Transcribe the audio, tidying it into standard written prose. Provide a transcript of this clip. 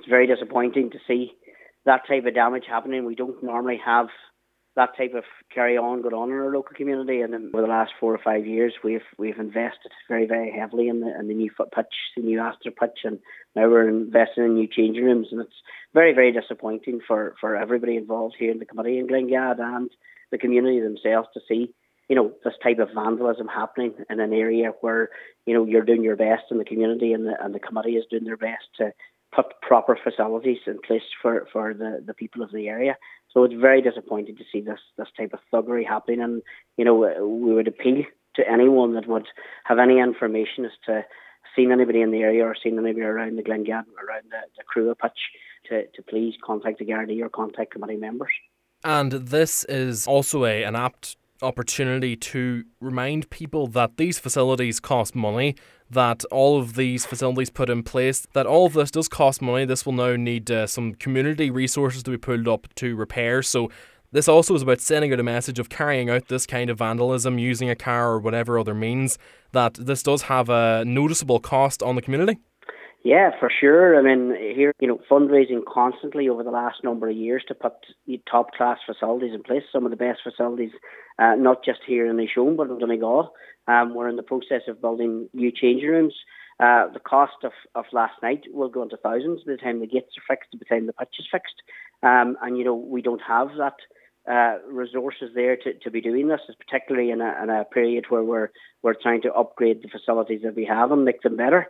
It's very disappointing to see that type of damage happening. We don't normally have that type of carry on going on in our local community, and over the last 4 or 5 years we've invested very, very heavily in the new foot pitch, the new Astor pitch, and now we're investing in new changing rooms, and it's very, very disappointing for everybody involved here in the committee in Glengad and the community themselves to see this type of vandalism happening in an area where you're doing your best in the community, and the committee is doing their best to put proper facilities in place for the people of the area. So it's very disappointing to see this type of thuggery happening, and we would appeal to anyone that would have any information as to seen anybody in the area or seen anybody around the Glengad, around the Crua pitch, to please contact the Gardaí or contact committee members. And this is also an apt opportunity to remind people that these facilities cost money, that all of these facilities put in place, that all of this does cost money. This will now need some community resources to be pulled up to repair. So this also is about sending out a message of carrying out this kind of vandalism using a car or whatever other means, that this does have a noticeable cost on the community. Yeah, for sure. I mean, here, fundraising constantly over the last number of years to put top-class facilities in place, some of the best facilities, not just here in Nishoam, but in Donegal. We're in the process of building new changing rooms. The cost of last night will go into thousands by the time the gates are fixed, by the time the pitch is fixed. And we don't have that resources there to be doing this, particularly in a period where we're trying to upgrade the facilities that we have and make them better.